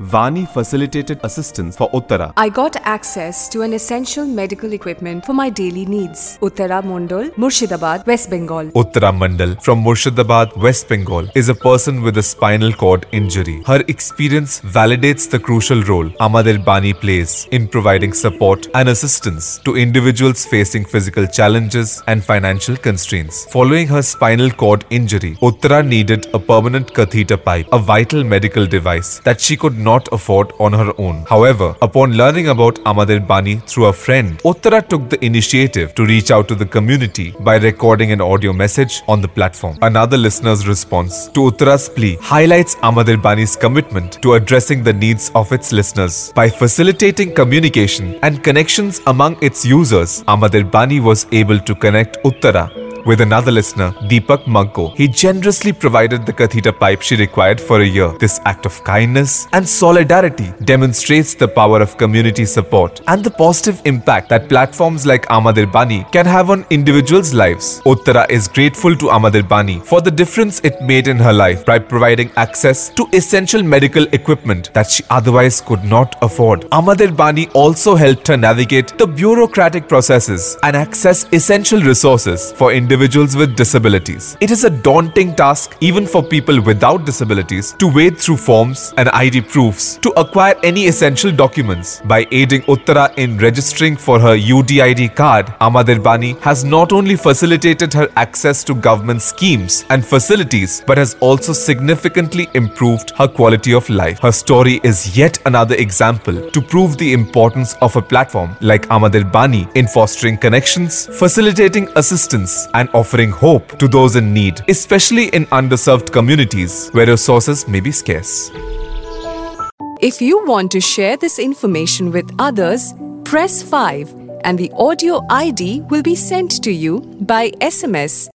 Vani facilitated assistance for Uttara. I got access to an essential medical equipment for my daily needs. Uttara Mondal, Murshidabad, West Bengal. Uttara Mandal from Murshidabad, West Bengal is a person with a spinal cord injury. Her experience validates the crucial role Amader Bani plays in providing support and assistance to individuals facing physical challenges and financial constraints. Following her spinal cord injury, Uttara needed a permanent catheter pipe, a vital medical device that she could not afford on her own. However, upon learning about Amader Bani through a friend, Uttara took the initiative to reach out to the community by recording an audio message on the platform. Another listener's response to Uttara's plea highlights Amader Bani's commitment to addressing the needs of its listeners. By facilitating communication and connections among its users, Amader Bani was able to connect Uttara with another listener, Deepak Magko. He generously provided the catheter pipe she required for a year. This act of kindness and solidarity demonstrates the power of community support and the positive impact that platforms like Amader Bani can have on individuals' lives. Uttara is grateful to Amader Bani for the difference it made in her life by providing access to essential medical equipment that she otherwise could not afford. Amader Bani also helped her navigate the bureaucratic processes and access essential resources for individuals with disabilities. It is a daunting task even for people without disabilities to wade through forms and ID proofs to acquire any essential documents. By aiding Uttara in registering for her UDID card, Amader Bani has not only facilitated her access to government schemes and facilities but has also significantly improved her quality of life. Her story is yet another example to prove the importance of a platform like Amader Bani in fostering connections, facilitating assistance, and offering hope to those in need, especially in underserved communities where resources may be scarce. If you want to share this information with others, press 5 and the audio ID will be sent to you by SMS